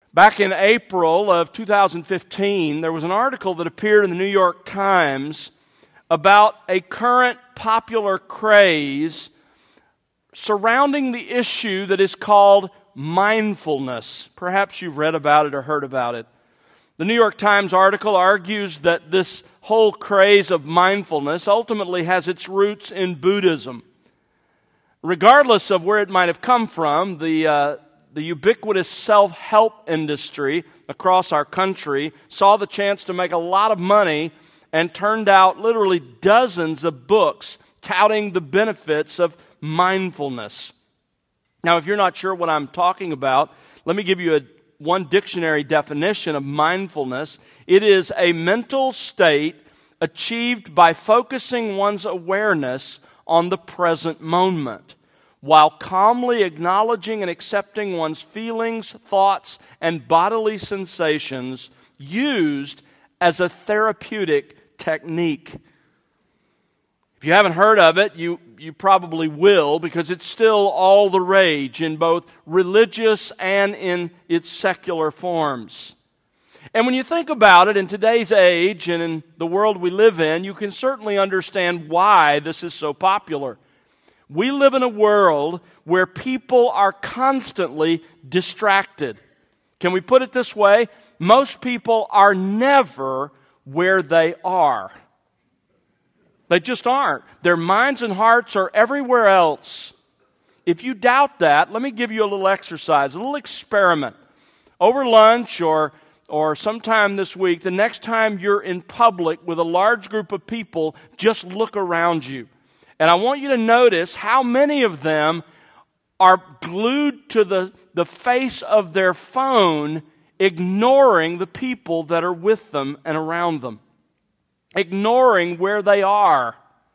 Back in April of 2015, there was an article that appeared in the New York Times about a current popular craze surrounding the issue that is called mindfulness. Perhaps you've read about it or heard about it. The New York Times article argues that this whole craze of mindfulness ultimately has its roots in Buddhism. Regardless of where it might have come from, the ubiquitous self-help industry across our country saw the chance to make a lot of money and turned out literally dozens of books touting the benefits of mindfulness. Now, if you're not sure what I'm talking about, let me give you one dictionary definition of mindfulness. It is a mental state achieved by focusing one's awareness on the present moment, while calmly acknowledging and accepting one's feelings, thoughts, and bodily sensations, used as a therapeutic technique. If you haven't heard of it, you probably will, because it's still all the rage in both religious and in its secular forms. And when you think about it, in today's age and in the world we live in, you can certainly understand why this is so popular. We live in a world where people are constantly distracted. Can we put it this way? Most people are never where they are. They just aren't. Their minds and hearts are everywhere else. If you doubt that, let me give you a little exercise, a little experiment. Over lunch or sometime this week, the next time you're in public with a large group of people, just look around you. And I want you to notice how many of them are glued to the face of their phone, ignoring the people that are with them and around them. Ignoring where they are.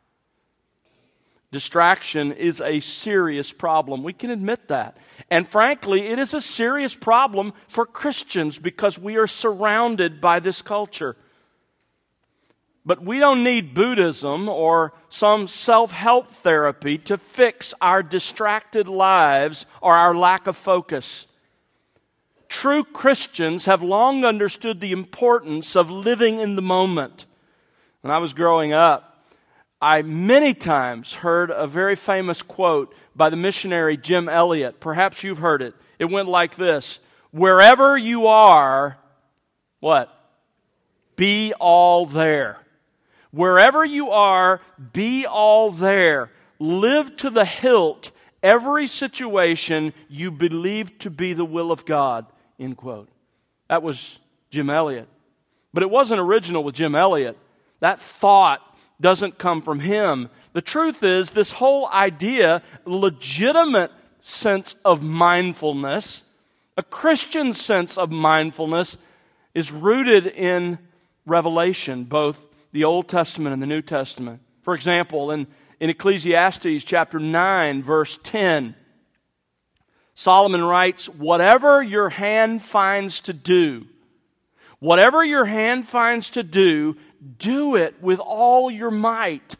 Distraction is a serious problem. We can admit that. And frankly, it is a serious problem for Christians because we are surrounded by this culture. But we don't need Buddhism or some self-help therapy to fix our distracted lives or our lack of focus. True Christians have long understood the importance of living in the moment. When I was growing up, I many times heard a very famous quote by the missionary Jim Elliot. Perhaps you've heard it. It went like this: wherever you are, what? Be all there. Wherever you are, be all there. Live to the hilt every situation you believe to be the will of God, end quote. That was Jim Elliot. But it wasn't original with Jim Elliot. That thought doesn't come from him. The truth is, this whole idea, legitimate sense of mindfulness, a Christian sense of mindfulness, is rooted in Revelation, both the Old Testament and the New Testament. For example, in Ecclesiastes chapter 9, verse 10, Solomon writes, whatever your hand finds to do, whatever your hand finds to do, do it with all your might.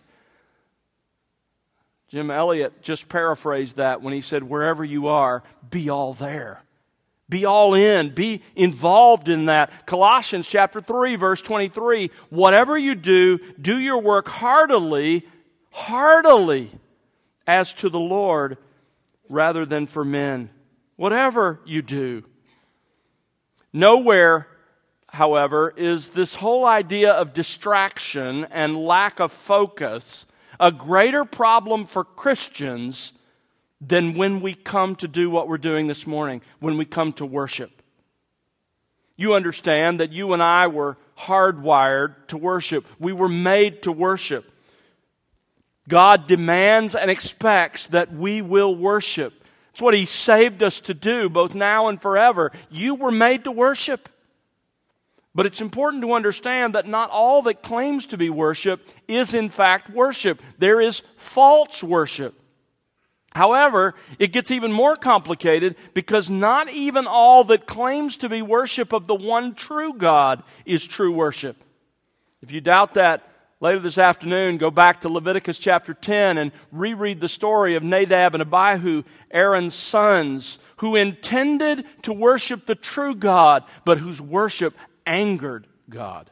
Jim Elliot just paraphrased that when he said, wherever you are, be all there. Be all in. Be involved in that. Colossians chapter 3, verse 23, whatever you do, do your work heartily, as to the Lord, rather than for men. Whatever you do. Nowhere, however, is this whole idea of distraction and lack of focus a greater problem for Christians than when we come to do what we're doing this morning, when we come to worship. You understand that you and I were hardwired to worship. We were made to worship. God demands and expects that we will worship. It's what He saved us to do, both now and forever. You were made to worship. But it's important to understand that not all that claims to be worship is in fact worship. There is false worship. However, it gets even more complicated because not even all that claims to be worship of the one true God is true worship. If you doubt that, later this afternoon, go back to Leviticus chapter 10 and reread the story of Nadab and Abihu, Aaron's sons, who intended to worship the true God, but whose worship angered God.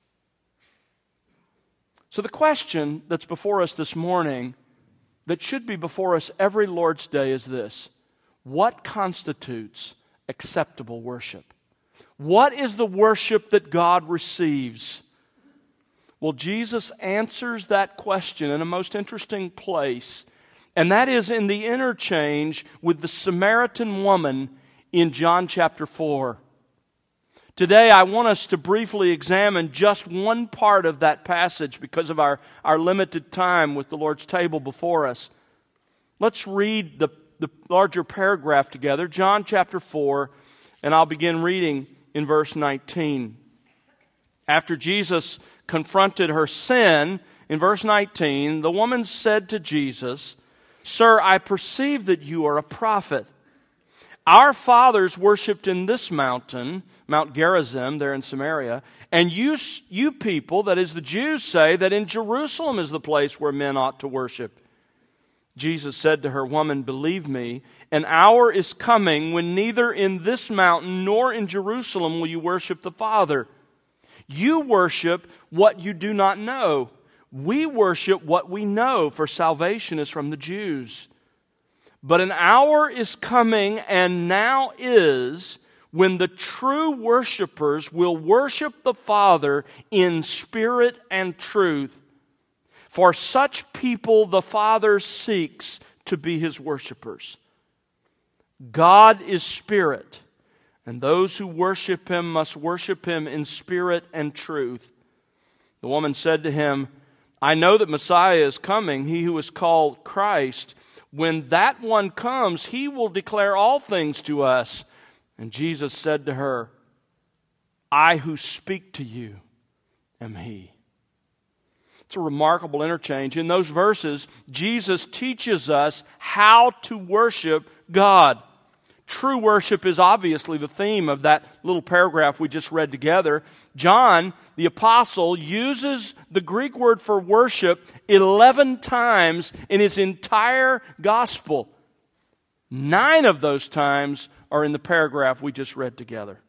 So the question that's before us this morning, that should be before us every Lord's Day, is this: what constitutes acceptable worship? What is the worship that God receives? Well, Jesus answers that question in a most interesting place, and that is in the interchange with the Samaritan woman in John chapter 4. Today, I want us to briefly examine just one part of that passage because of our limited time with the Lord's table before us. Let's read the larger paragraph together, John chapter 4, and I'll begin reading in verse 19. After Jesus confronted her sin, in verse 19, the woman said to Jesus, "Sir, I perceive that you are a prophet. Our fathers worshipped in this mountain, Mount Gerizim, there in Samaria, and you people, that is the Jews, say that in Jerusalem is the place where men ought to worship." Jesus said to her, "Woman, believe me, an hour is coming when neither in this mountain nor in Jerusalem will you worship the Father. You worship what you do not know. We worship what we know, for salvation is from the Jews. But an hour is coming, and now is, when the true worshipers will worship the Father in spirit and truth. For such people the Father seeks to be His worshipers. God is spirit, and those who worship Him must worship Him in spirit and truth." The woman said to Him, "I know that Messiah is coming, He who is called Christ. When that one comes, He will declare all things to us." And Jesus said to her, "I who speak to you am He." It's a remarkable interchange. In those verses, Jesus teaches us how to worship God. True worship is obviously the theme of that little paragraph we just read together. John, the apostle, uses the Greek word for worship 11 times in his entire gospel. 9 of those times are in the paragraph we just read together.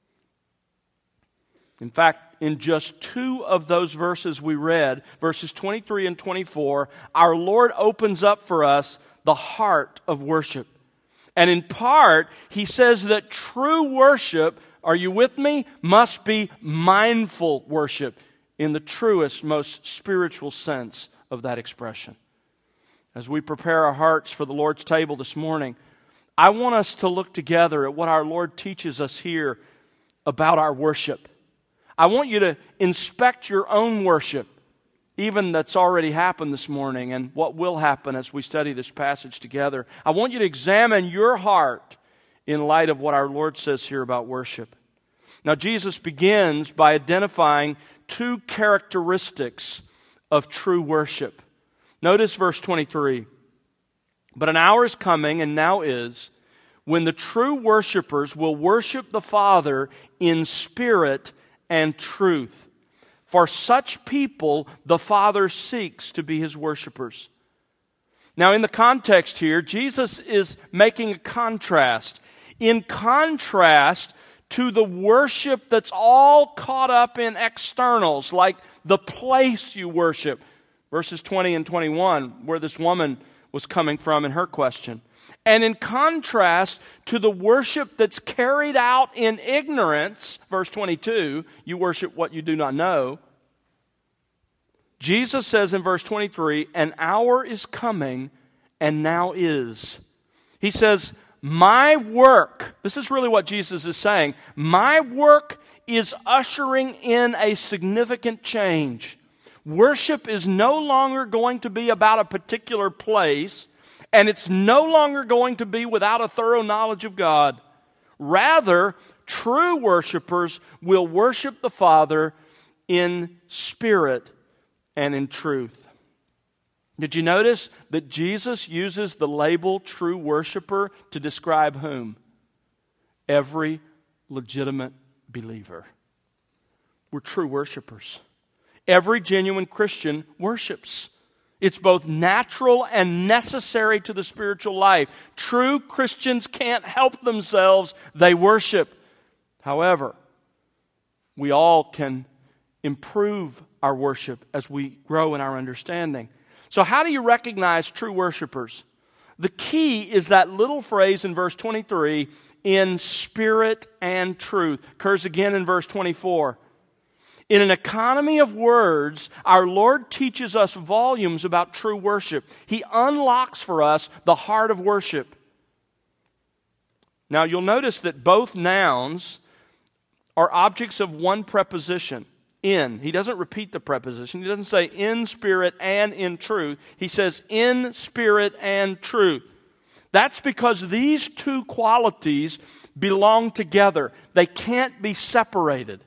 In fact, in just 2 of those verses we read, verses 23 and 24, our Lord opens up for us the heart of worship. And in part, He says that true worship, are you with me, must be mindful worship in the truest, most spiritual sense of that expression. As we prepare our hearts for the Lord's table this morning, I want us to look together at what our Lord teaches us here about our worship. I want you to inspect your own worship, even that's already happened this morning and what will happen as we study this passage together. I want you to examine your heart in light of what our Lord says here about worship. Now, Jesus begins by identifying 2 characteristics of true worship. Notice verse 23. "But an hour is coming, and now is, when the true worshipers will worship the Father in spirit and truth. For such people, the Father seeks to be His worshipers." Now, in the context here, Jesus is making a contrast. In contrast to the worship that's all caught up in externals, like the place you worship. Verses 20 and 21, where this woman was coming from in her question. And in contrast to the worship that's carried out in ignorance, verse 22, you worship what you do not know. Jesus says in verse 23, "An hour is coming, and now is." He says, my work, this is really what Jesus is saying, my work is ushering in a significant change. Worship is no longer going to be about a particular place, and it's no longer going to be without a thorough knowledge of God. Rather, true worshipers will worship the Father in spirit and in truth. Did you notice that Jesus uses the label true worshiper to describe whom? Every legitimate believer. We're true worshipers. Every genuine Christian worships. It's both natural and necessary to the spiritual life. True Christians can't help themselves. They worship. However, we all can improve our worship as we grow in our understanding. So how do you recognize true worshipers? The key is that little phrase in verse 23, in spirit and truth. Occurs again in verse 24. In an economy of words, our Lord teaches us volumes about true worship. He unlocks for us the heart of worship. Now you'll notice that both nouns are objects of one preposition, in. He doesn't repeat the preposition. He doesn't say in spirit and in truth. He says in spirit and truth. That's because these two qualities belong together. They can't be separated.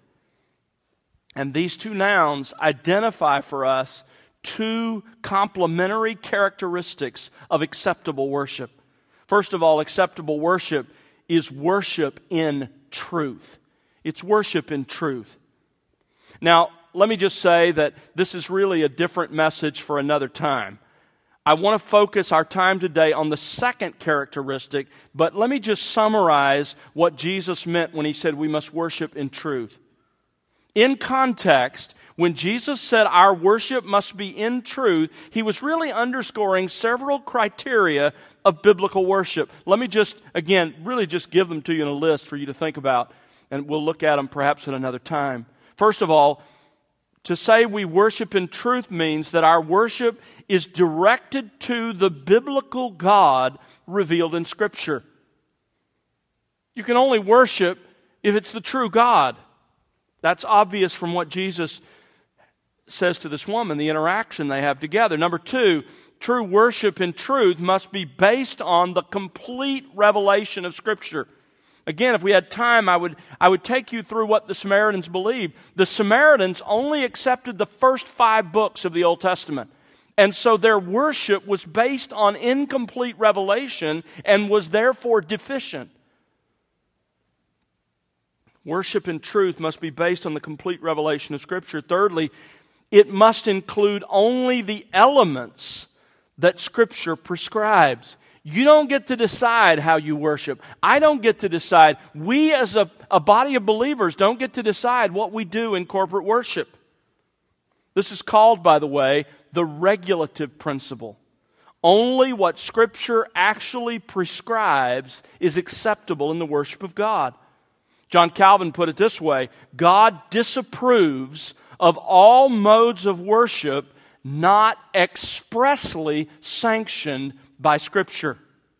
And these two nouns identify for us two complementary characteristics of acceptable worship. First of all, acceptable worship is worship in truth. It's worship in truth. Now, let me just say that this is really a different message for another time. I want to focus our time today on the second characteristic, but let me just summarize what Jesus meant when He said we must worship in truth. In context, when Jesus said our worship must be in truth, He was really underscoring several criteria of biblical worship. Let me just, again, really just give them to you in a list for you to think about, and we'll look at them perhaps at another time. First of all, to say we worship in truth means that our worship is directed to the biblical God revealed in Scripture. You can only worship if it's the true God. That's obvious from what Jesus says to this woman, the interaction they have together. Number two, true worship in truth must be based on the complete revelation of Scripture. Again, if we had time, I would take you through what the Samaritans believed. The Samaritans only accepted the first 5 books of the Old Testament. And so their worship was based on incomplete revelation and was therefore deficient. Worship in truth must be based on the complete revelation of Scripture. Thirdly, it must include only the elements that Scripture prescribes. You don't get to decide how you worship. I don't get to decide. We as a body of believers don't get to decide what we do in corporate worship. This is called, by the way, the regulative principle. Only what Scripture actually prescribes is acceptable in the worship of God. John Calvin put it this way: God disapproves of all modes of worship not expressly sanctioned by Scripture.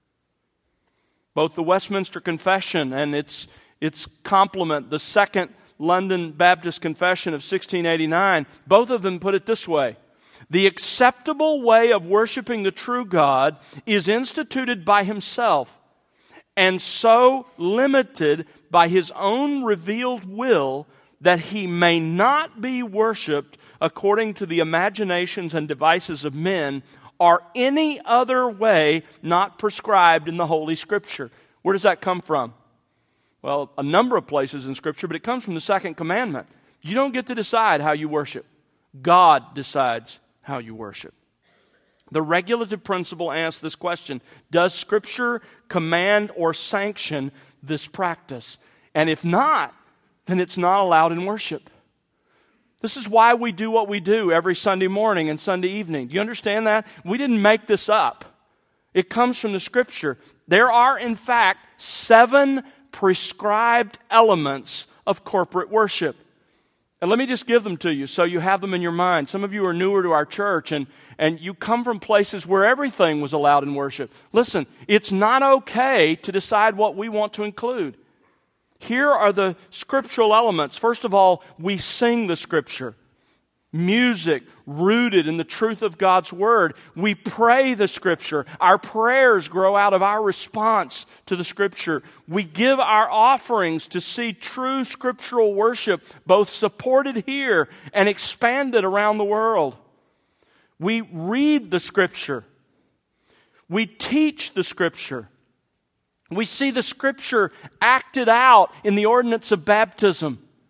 Both the Westminster Confession and its complement, the Second London Baptist Confession of 1689, both of them put it this way: the acceptable way of worshiping the true God is instituted by Himself, and so limited by His own revealed will that He may not be worshipped according to the imaginations and devices of men, or any other way not prescribed in the Holy Scripture. Where does that come from? Well, a number of places in Scripture, but it comes from the second commandment. You don't get to decide how you worship. God decides how you worship. The regulative principle asks this question: does Scripture command or sanction this practice? And if not, then it's not allowed in worship. This is why we do what we do every Sunday morning and Sunday evening. Do you understand that? We didn't make this up. It comes from the Scripture. There are, in fact, 7 prescribed elements of corporate worship. And let me just give them to you so you have them in your mind. Some of you are newer to our church and you come from places where everything was allowed in worship. Listen, it's not okay to decide what we want to include. Here are the scriptural elements. First of all, we sing the Scripture. Music rooted in the truth of God's Word. We pray the Scripture. Our prayers grow out of our response to the Scripture. We give our offerings to see true scriptural worship both supported here and expanded around the world. We read the Scripture. We teach the Scripture. We see the Scripture acted out in the ordinance of baptism.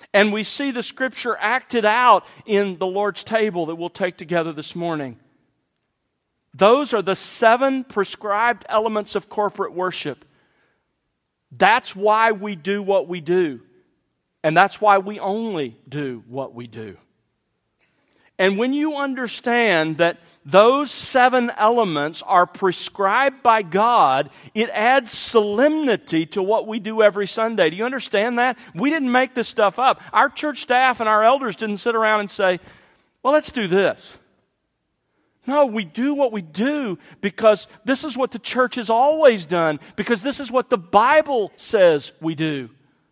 And we see the Scripture acted out in the Lord's table that we'll take together this morning. Those are the 7 prescribed elements of corporate worship. That's why we do what we do. And that's why we only do what we do. And when you understand that those 7 elements are prescribed by God, it adds solemnity to what we do every Sunday. Do you understand that? We didn't make this stuff up. Our church staff and our elders didn't sit around and say, well, let's do this. No, we do what we do because this is what the church has always done, because this is what the Bible says we do.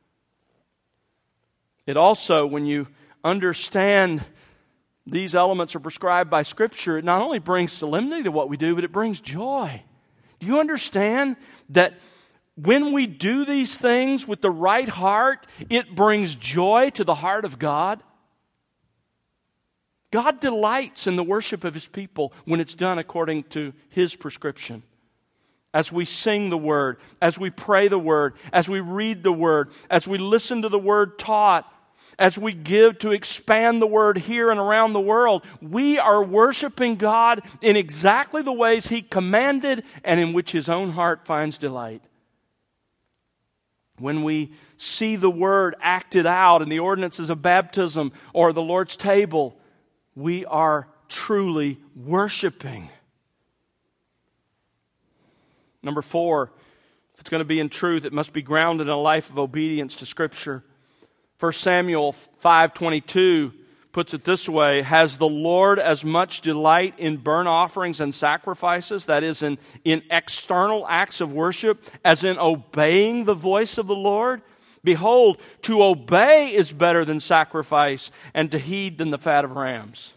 It also, when you understand these elements are prescribed by Scripture, it not only brings solemnity to what we do, but it brings joy. Do you understand that when we do these things with the right heart, it brings joy to the heart of God? God delights in the worship of His people when it's done according to His prescription. As we sing the Word, as we pray the Word, as we read the Word, as we listen to the Word taught, as we give to expand the Word here and around the world, we are worshiping God in exactly the ways He commanded and in which His own heart finds delight. When we see the Word acted out in the ordinances of baptism or the Lord's table, we are truly worshiping. Number 4, if it's going to be in truth, it must be grounded in a life of obedience to Scripture. 1 Samuel 5:22 puts it this way: has the Lord as much delight in burnt offerings and sacrifices, that is, in external acts of worship, as in obeying the voice of the Lord? Behold, to obey is better than sacrifice, and to heed than the fat of rams.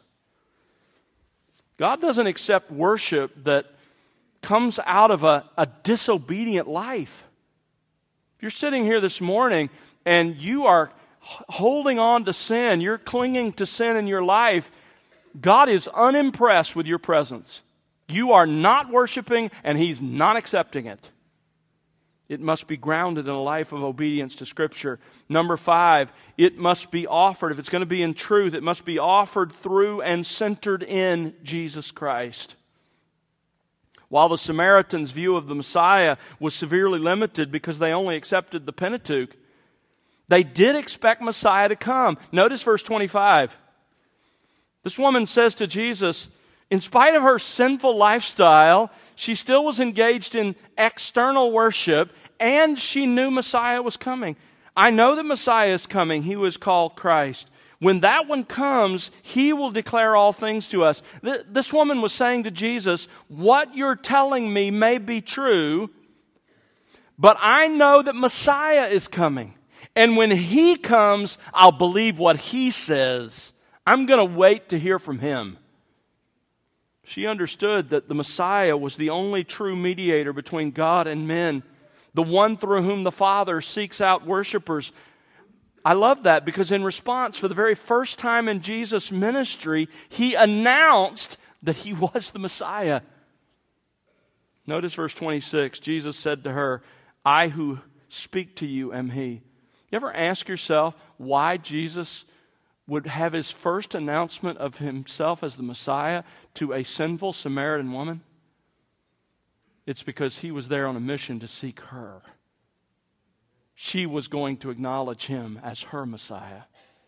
God doesn't accept worship that comes out of a disobedient life. If you're sitting here this morning and you are holding on to sin, you're clinging to sin in your life, God is unimpressed with your presence. You are not worshiping, and He's not accepting it. It must be grounded in a life of obedience to Scripture. Number 5, it must be offered. If it's going to be in truth, it must be offered through and centered in Jesus Christ. While the Samaritans' view of the Messiah was severely limited because they only accepted the Pentateuch, they did expect Messiah to come. Notice verse 25. This woman says to Jesus, in spite of her sinful lifestyle, she still was engaged in external worship, and she knew Messiah was coming. I know that Messiah is coming. He was called Christ. When that one comes, He will declare all things to us. This woman was saying to Jesus, what you're telling me may be true, but I know that Messiah is coming. And when He comes, I'll believe what He says. I'm going to wait to hear from Him. She understood that the Messiah was the only true mediator between God and men, the one through whom the Father seeks out worshipers. I love that because in response, for the very first time in Jesus' ministry, He announced that He was the Messiah. Notice verse 26. Jesus said to her, I who speak to you am He. You ever ask yourself why Jesus would have His first announcement of Himself as the Messiah to a sinful Samaritan woman? It's because He was there on a mission to seek her. She was going to acknowledge Him as her Messiah.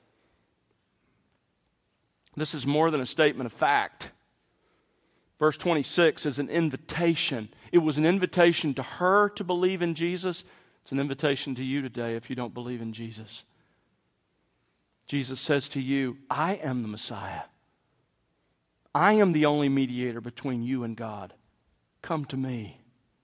This is more than a statement of fact. Verse 26 is an invitation. It was an invitation to her to believe in Jesus. It's an invitation to you today if you don't believe in Jesus. Jesus says to you, I am the Messiah. I am the only mediator between you and God. Come to me.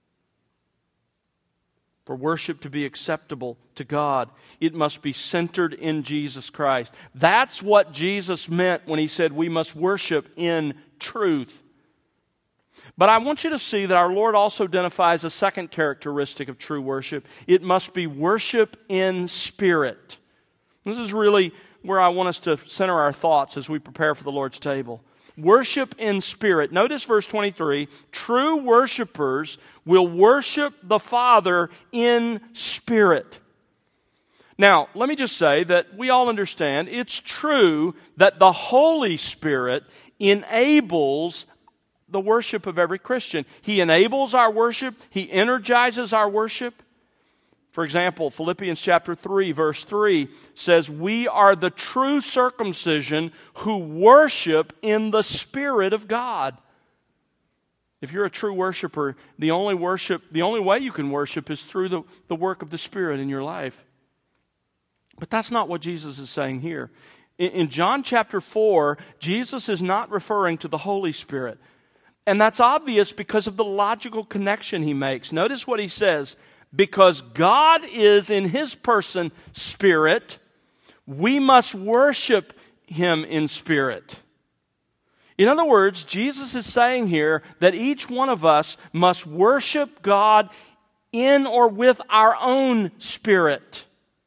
For worship to be acceptable to God, it must be centered in Jesus Christ. That's what Jesus meant when He said we must worship in truth. But I want you to see that our Lord also identifies a second characteristic of true worship. It must be worship in spirit. This is really where I want us to center our thoughts as we prepare for the Lord's table. Worship in spirit. Notice verse 23. True worshipers will worship the Father in spirit. Now, let me just say that we all understand it's true that the Holy Spirit enables the worship of every Christian. He enables our worship. He energizes our worship. For example, Philippians chapter 3, verse 3 says, "We are the true circumcision who worship in the Spirit of God." If you're a true worshiper, the only way you can worship is through the work of the Spirit in your life. But that's not what Jesus is saying here. In John chapter 4, Jesus is not referring to the Holy Spirit. And that's obvious because of the logical connection he makes. Notice what he says. Because God is in his person spirit, we must worship him in spirit. In other words, Jesus is saying here that each one of us must worship God in or with our own spirit.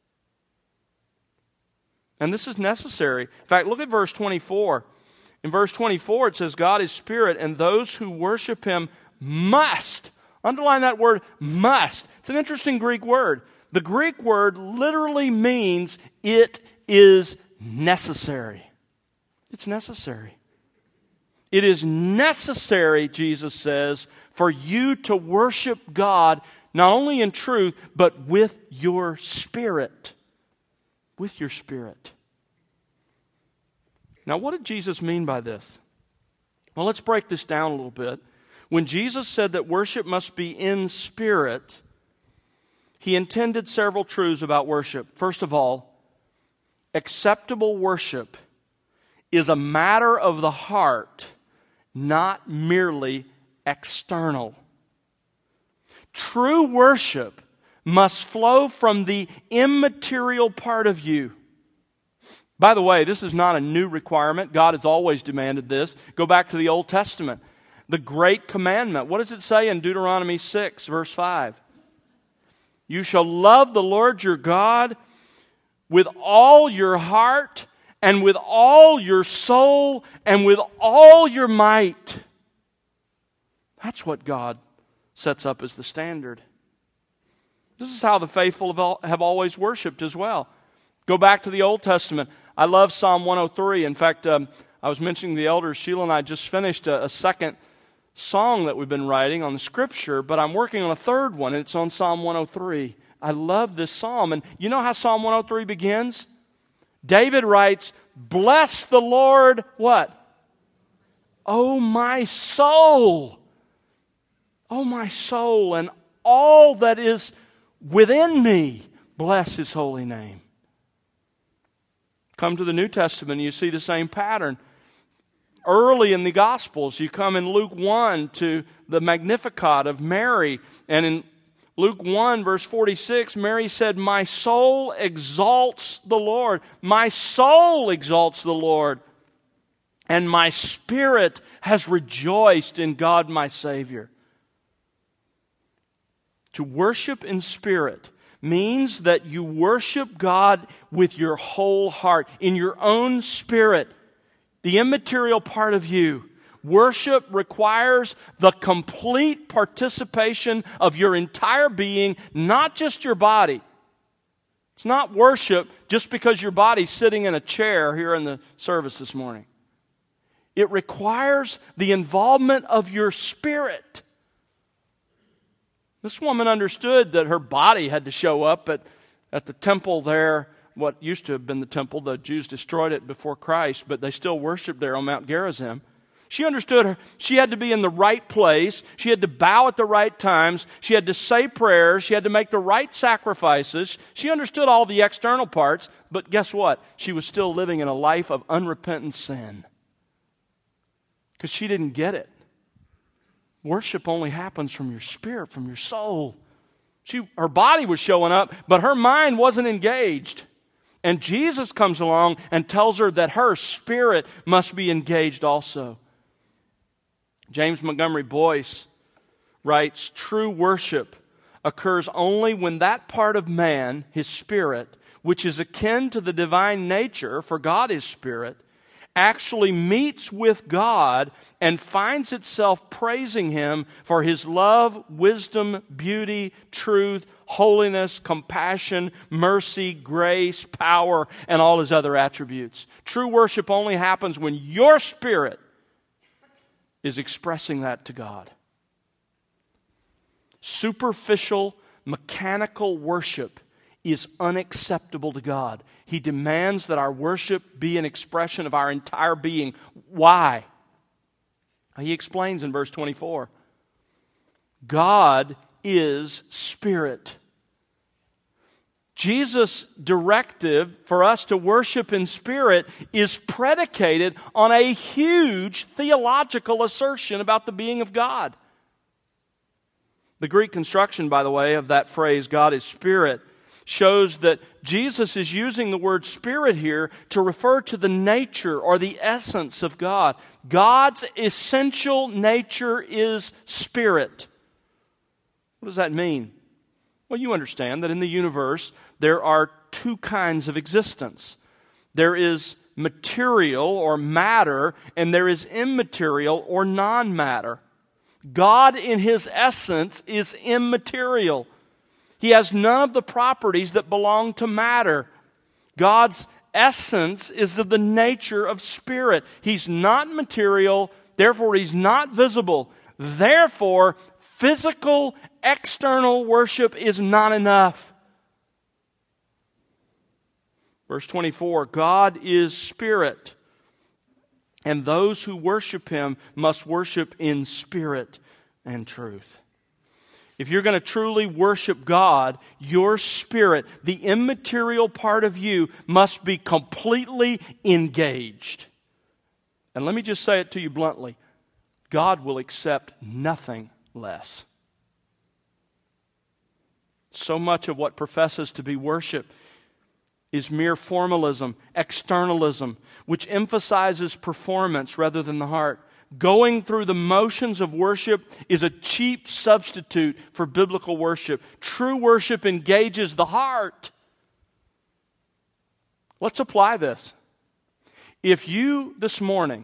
And this is necessary. In fact, look at verse 24. In verse 24, it says, God is spirit, and those who worship him must. Underline that word, must. It's an interesting Greek word. The Greek word literally means it is necessary. It's necessary. It is necessary, Jesus says, for you to worship God not only in truth, but with your spirit. With your spirit. Now, what did Jesus mean by this? Well, let's break this down a little bit. When Jesus said that worship must be in spirit, he intended several truths about worship. First of all, acceptable worship is a matter of the heart, not merely external. True worship must flow from the immaterial part of you. By the way, this is not a new requirement. God has always demanded this. Go back to the Old Testament. The great commandment. What does it say in Deuteronomy 6, verse 5? You shall love the Lord your God with all your heart and with all your soul and with all your might. That's what God sets up as the standard. This is how the faithful have always worshiped as well. Go back to the Old Testament. I love Psalm 103. In fact, I was mentioning the elders, Sheila and I just finished a second song that we've been writing on the Scripture, but I'm working on a third one, and it's on Psalm 103. I love this psalm. And you know how Psalm 103 begins? David writes, "Bless the Lord," what? "Oh, my soul. Oh, my soul, and all that is within me, bless his holy name." Come to the New Testament and you see the same pattern. Early in the Gospels, you come in Luke 1 to the Magnificat of Mary. And in Luke 1, verse 46, Mary said, "My soul exalts the Lord. My soul exalts the Lord. And my spirit has rejoiced in God my Savior." To worship in spirit means that you worship God with your whole heart, in your own spirit, the immaterial part of you. Worship requires the complete participation of your entire being, not just your body. It's not worship just because your body's sitting in a chair here in the service this morning. It requires the involvement of your spirit. This woman understood that her body had to show up at the temple there, what used to have been the temple. The Jews destroyed it before Christ, but they still worshiped there on Mount Gerizim. She understood she had to be in the right place. She had to bow at the right times. She had to say prayers. She had to make the right sacrifices. She understood all the external parts, but guess what? She was still living in a life of unrepentant sin because she didn't get it. Worship only happens from your spirit, from your soul. Her body was showing up, but her mind wasn't engaged. And Jesus comes along and tells her that her spirit must be engaged also. James Montgomery Boyce writes, "True worship occurs only when that part of man, his spirit, which is akin to the divine nature, for God is spirit, actually meets with God and finds itself praising Him for His love, wisdom, beauty, truth, holiness, compassion, mercy, grace, power, and all His other attributes. True worship only happens when your spirit is expressing that to God. Superficial, mechanical worship is unacceptable to God. He demands that our worship be an expression of our entire being. Why? He explains in verse 24. God is Spirit. Jesus' directive for us to worship in spirit is predicated on a huge theological assertion about the being of God. The Greek construction, by the way, of that phrase, God is Spirit, shows that Jesus is using the word Spirit here to refer to the nature or the essence of God. God's essential nature is Spirit. What does that mean? Well, you understand that in the universe there are two kinds of existence. There is material or matter, and there is immaterial or non-matter. God in His essence is immaterial. He has none of the properties that belong to matter. God's essence is of the nature of spirit. He's not material, therefore He's not visible. Therefore, physical, external worship is not enough. Verse 24, God is Spirit, and those who worship Him must worship in spirit and truth. If you're going to truly worship God, your spirit, the immaterial part of you, must be completely engaged. And let me just say it to you bluntly. God will accept nothing less. So much of what professes to be worship is mere formalism, externalism, which emphasizes performance rather than the heart. Going through the motions of worship is a cheap substitute for biblical worship. True worship engages the heart. Let's apply this. If you, this morning,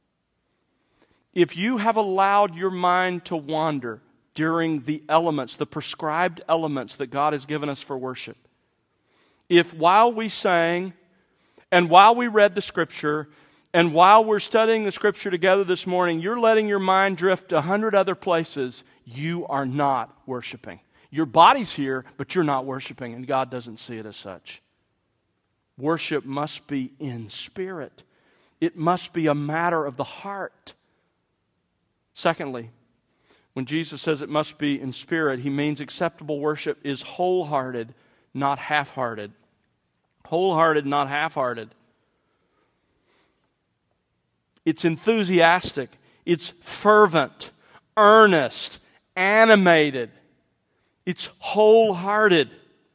if you have allowed your mind to wander during the elements, the prescribed elements that God has given us for worship, if while we sang and while we read the Scripture and while we're studying the Scripture together this morning, you're letting your mind drift to 100 other places, you are not worshiping. Your body's here, but you're not worshiping, and God doesn't see it as such. Worship must be in spirit. It must be a matter of the heart. Secondly, when Jesus says it must be in spirit, He means acceptable worship is wholehearted, not half-hearted. Wholehearted, not half-hearted. It's enthusiastic. It's fervent, earnest, animated. It's wholehearted.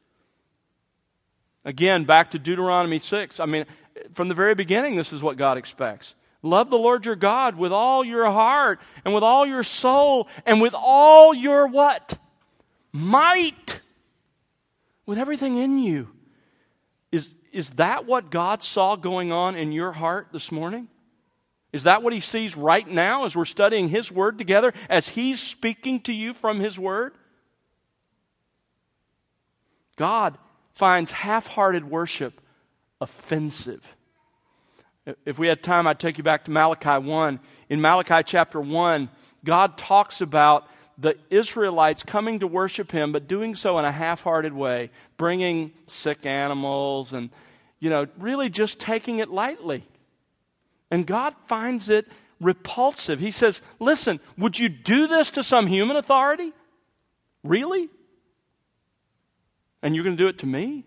Again, back to Deuteronomy 6. From the very beginning, this is what God expects. Love the Lord your God with all your heart and with all your soul and with all your what? Might. With everything in you. Is that what God saw going on in your heart this morning? Is that what He sees right now as we're studying His Word together, as He's speaking to you from His Word? God finds half-hearted worship offensive. If we had time, I'd take you back to Malachi 1. In Malachi chapter 1, God talks about the Israelites coming to worship Him, but doing so in a half-hearted way, bringing sick animals and, really just taking it lightly. And God finds it repulsive. He says, listen, would you do this to some human authority? Really? And you're going to do it to me?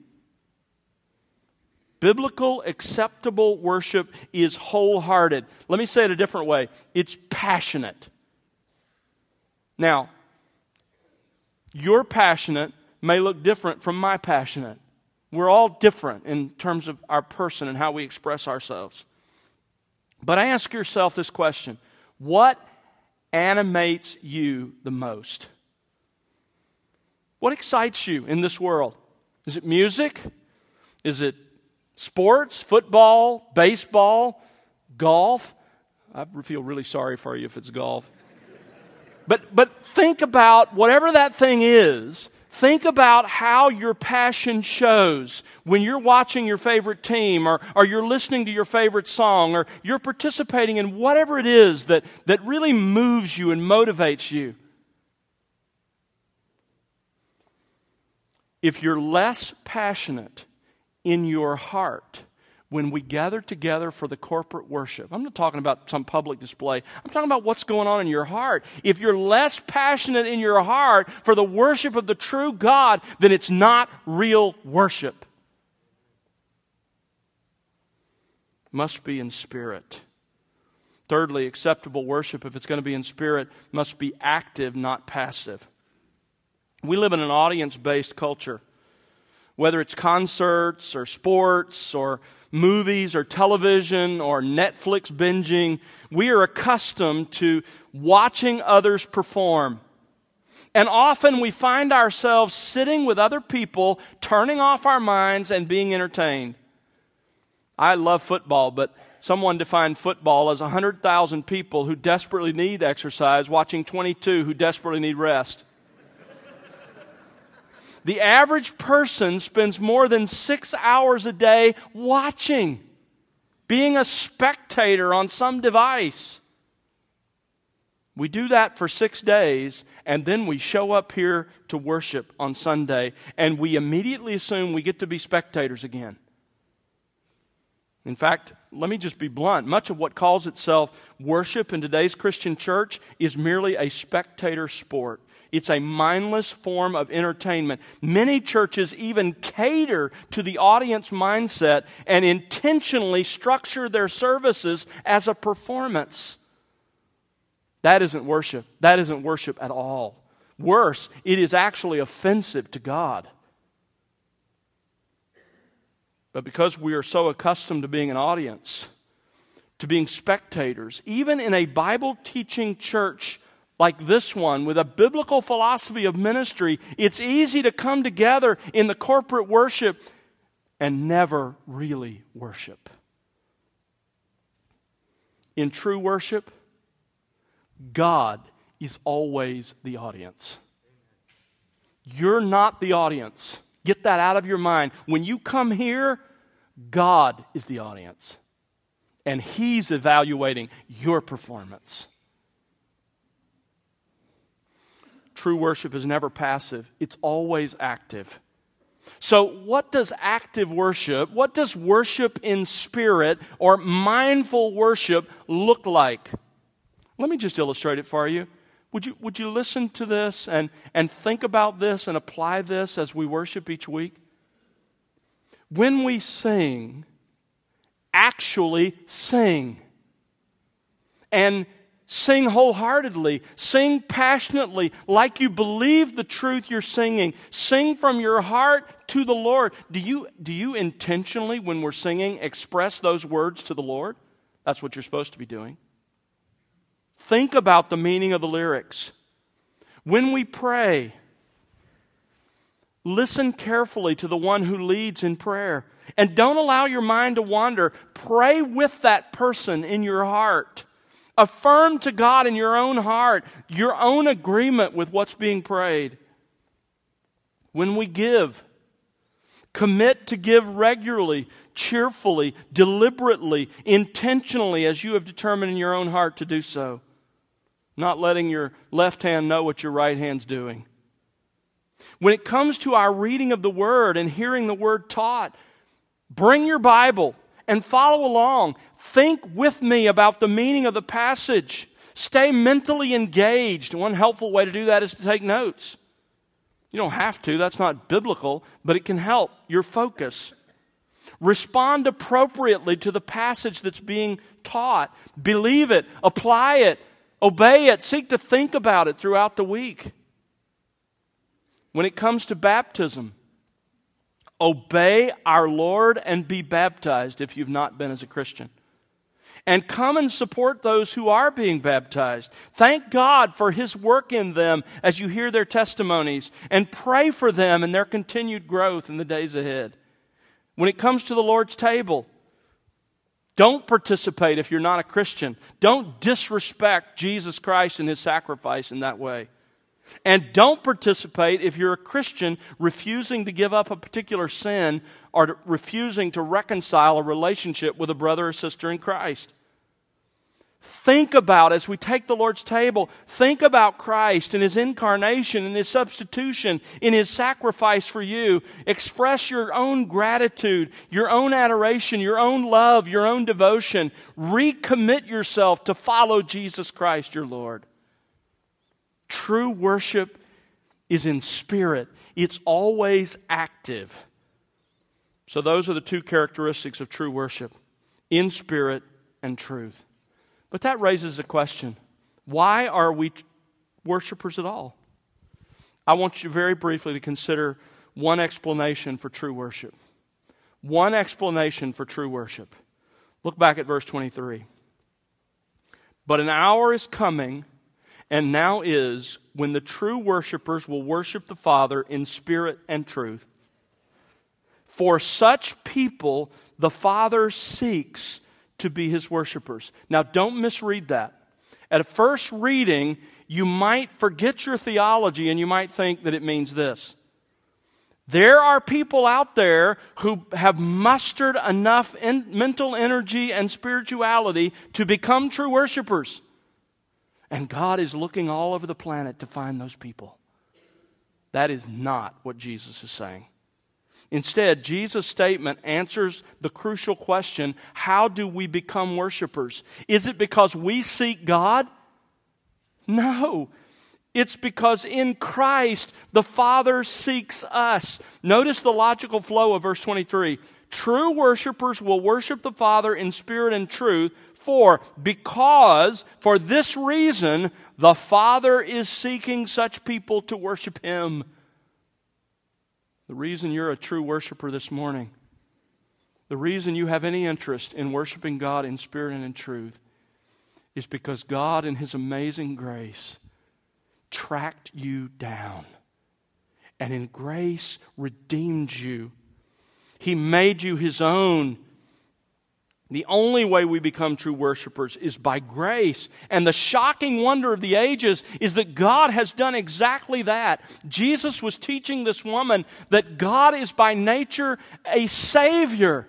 Biblical, acceptable worship is wholehearted. Let me say it a different way. It's passionate. Now, your passionate may look different from my passionate. We're all different in terms of our person and how we express ourselves. But ask yourself this question. What animates you the most? What excites you in this world? Is it music? Is it sports, football, baseball, golf? I feel really sorry for you if it's golf. But think about whatever that thing is. Think about how your passion shows when you're watching your favorite team, or you're listening to your favorite song, or you're participating in whatever it is that really moves you and motivates you. If you're less passionate in your heart when we gather together for the corporate worship, I'm not talking about some public display, I'm talking about what's going on in your heart. If you're less passionate in your heart for the worship of the true God, then it's not real worship. Must be in spirit. Thirdly, acceptable worship, if it's going to be in spirit, must be active, not passive. We live in an audience-based culture. Whether it's concerts or sports or movies or television or Netflix binging, we are accustomed to watching others perform. And often we find ourselves sitting with other people, turning off our minds and being entertained. I love football, but someone defined football as 100,000 people who desperately need exercise watching 22 who desperately need rest. The average person spends more than 6 hours a day watching, being a spectator on some device. We do that for 6 days, and then we show up here to worship on Sunday, and we immediately assume we get to be spectators again. In fact, let me just be blunt. Much of what calls itself worship in today's Christian church is merely a spectator sport. It's a mindless form of entertainment. Many churches even cater to the audience mindset and intentionally structure their services as a performance. That isn't worship. That isn't worship at all. Worse, it is actually offensive to God. But because we are so accustomed to being an audience, to being spectators, even in a Bible-teaching church like this one, with a biblical philosophy of ministry, it's easy to come together in the corporate worship and never really worship. In true worship, God is always the audience. You're not the audience. Get that out of your mind. When you come here, God is the audience. And He's evaluating your performance. True worship is never passive. It's always active. So what does active worship, what does worship in spirit or mindful worship look like? Let me just illustrate it for you. Would you listen to this and think about this and apply this as we worship each week? When we sing, actually sing. And sing wholeheartedly. Sing passionately, like you believe the truth you're singing. Sing from your heart to the Lord. Do you intentionally, when we're singing, express those words to the Lord? That's what you're supposed to be doing. Think about the meaning of the lyrics. When we pray, listen carefully to the one who leads in prayer. And don't allow your mind to wander. Pray with that person in your heart. Affirm to God in your own heart your own agreement with what's being prayed. When we give, commit to give regularly, cheerfully, deliberately, intentionally, as you have determined in your own heart to do so. Not letting your left hand know what your right hand's doing. When it comes to our reading of the Word and hearing the Word taught, bring your Bible and follow along. Think with me about the meaning of the passage. Stay mentally engaged. One helpful way to do that is to take notes. You don't have to, that's not biblical, but it can help your focus. Respond appropriately to the passage that's being taught. Believe it, apply it, obey it, seek to think about it throughout the week. When it comes to baptism, obey our Lord and be baptized if you've not been as a Christian. And come and support those who are being baptized. Thank God for His work in them as you hear their testimonies, and pray for them and their continued growth in the days ahead. When it comes to the Lord's table, don't participate if you're not a Christian. Don't disrespect Jesus Christ and His sacrifice in that way. And don't participate if you're a Christian refusing to give up a particular sin or refusing to reconcile a relationship with a brother or sister in Christ. Think about, as we take the Lord's table, think about Christ and His incarnation and His substitution, in His sacrifice for you. Express your own gratitude, your own adoration, your own love, your own devotion. Recommit yourself to follow Jesus Christ, your Lord. True worship is in spirit. It's always active. So those are the two characteristics of true worship: in spirit and truth. But that raises a question. Why are we worshipers at all? I want you very briefly to consider one explanation for true worship. One explanation for true worship. Look back at verse 23. But an hour is coming, and now is, when the true worshipers will worship the Father in spirit and truth. For such people the Father seeks to be His worshipers. Now, don't misread that. At a first reading, you might forget your theology and you might think that it means this. There are people out there who have mustered enough mental energy and spirituality to become true worshipers. And God is looking all over the planet to find those people. That is not what Jesus is saying. Instead, Jesus' statement answers the crucial question: how do we become worshipers? Is it because we seek God? No. It's because in Christ the Father seeks us. Notice the logical flow of verse 23. True worshipers will worship the Father in spirit and truth, for this reason the Father is seeking such people to worship Him. The reason you're a true worshiper this morning, the reason you have any interest in worshiping God in spirit and in truth, is because God in His amazing grace tracked you down and in grace redeemed you. He made you His own. The only way we become true worshipers is by grace. And the shocking wonder of the ages is that God has done exactly that. Jesus was teaching this woman that God is by nature a Savior.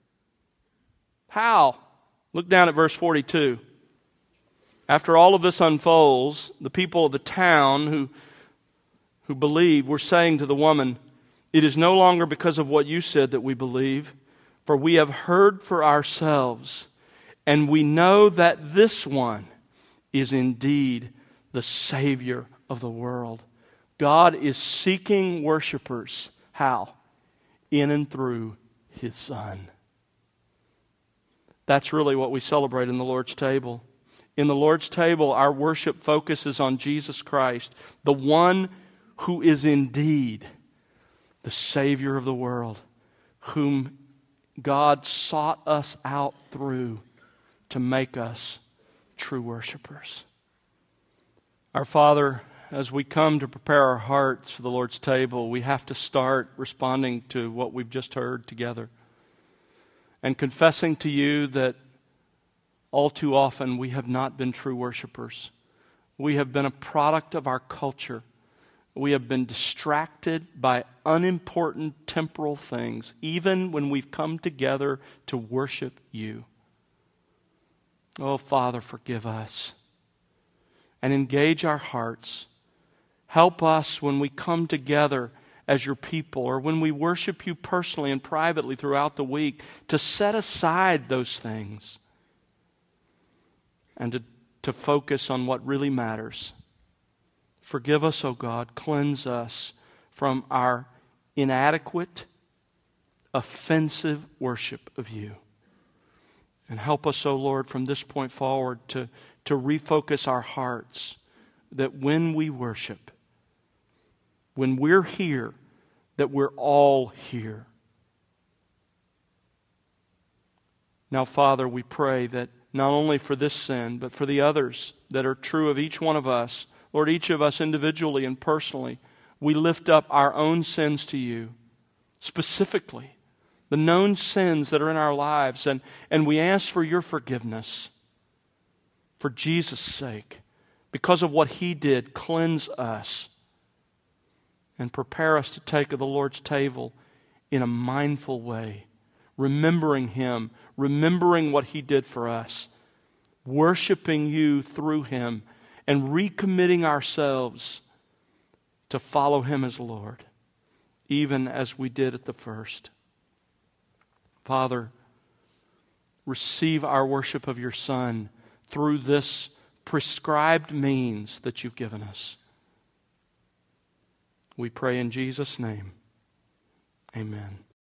How? Look down at verse 42. After all of this unfolds, the people of the town who believe were saying to the woman, "It is no longer because of what you said that we believe, for we have heard for ourselves, and we know that this one is indeed the Savior of the world." God is seeking worshipers. How? In and through His Son. That's really what we celebrate in the Lord's table. In the Lord's table, our worship focuses on Jesus Christ, the one who is indeed the Savior of the world, whom God sought us out through to make us true worshipers. Our Father, as we come to prepare our hearts for the Lord's table, we have to start responding to what we've just heard together and confessing to You that all too often we have not been true worshipers. We have been a product of our culture. We have been distracted by unimportant temporal things, even when we've come together to worship You. Oh, Father, forgive us and engage our hearts. Help us when we come together as Your people, or when we worship You personally and privately throughout the week, to set aside those things and to focus on what really matters. Forgive us, O God. Cleanse us from our inadequate, offensive worship of You. And help us, O Lord, from this point forward to refocus our hearts, that when we worship, when we're here, that we're all here. Now, Father, we pray that not only for this sin, but for the others that are true of each one of us, Lord, each of us individually and personally, we lift up our own sins to You, specifically the known sins that are in our lives, and we ask for Your forgiveness for Jesus' sake, because of what He did, cleanse us and prepare us to take of the Lord's table in a mindful way, remembering Him, remembering what He did for us, worshiping You through Him, and recommitting ourselves to follow Him as Lord, even as we did at the first. Father, receive our worship of Your Son through this prescribed means that You've given us. We pray in Jesus' name. Amen.